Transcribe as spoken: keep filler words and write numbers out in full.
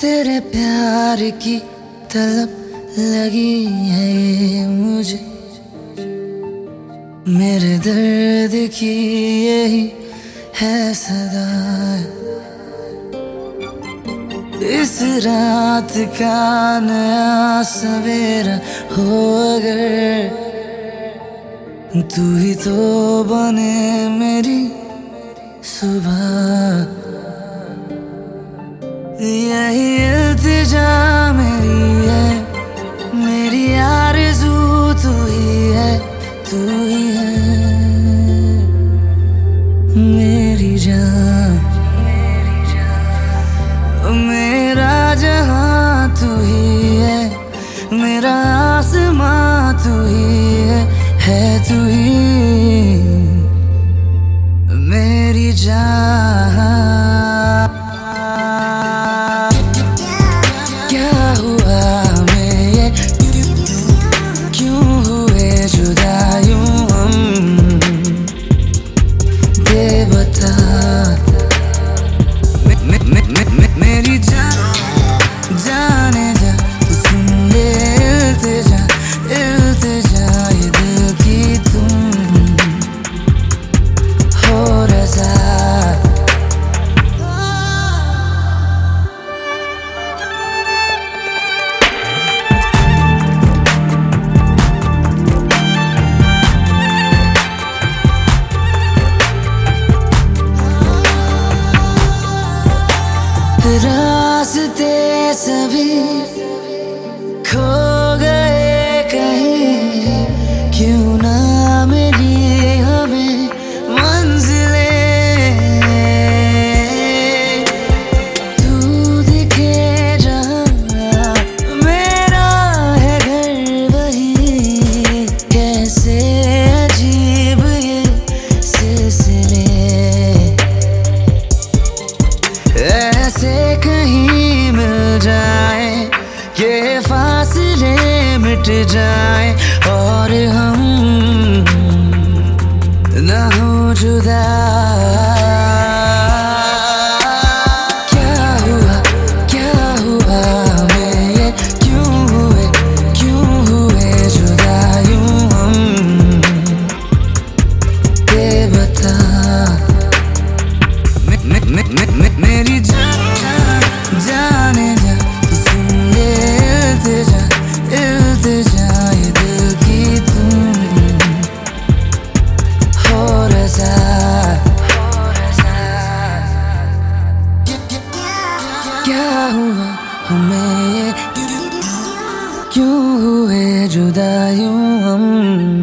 तेरे प्यार की तलब लगी है ये मुझे, मेरे दर्द की यही है सदा। इस रात का नया सवेरा हो अगर, तू ही तो बने मेरी सुबह। यही इल्तिजा मेरी है, मेरी आरज़ू तू ही है, तू ही है मेरी जान, मेरा जहां तू ही है, मेरा आसमां तू ही है, है तू ही मेरी जान। मेरी जान जाने जा, तू सुन ले इल्तिजा, इल्तिजा ये दिल की तुम हो रज़ा। रास्ते सभी खो गए कहीं, क्यों ना मिली हमें मंजिलें। तू दिखे जहाँ मेरा है घर वही, कैसे अजीब ये सिलसिले, ऐसे कहीं मिल जाए कि फासले मिट जाए और हम न हो जुदा। क्या हुआ क्या हुआ हमें ये, क्यों हुए क्यों हुए जुदा यूं हम बेबता। मेरी जान जाने जा, तू सुन ले इल्तिजा, इल्तिजा ये दिल की तुम हो रज़ा। क्या हुआ हमें ये, क्यों हुए जुदा यूं हम।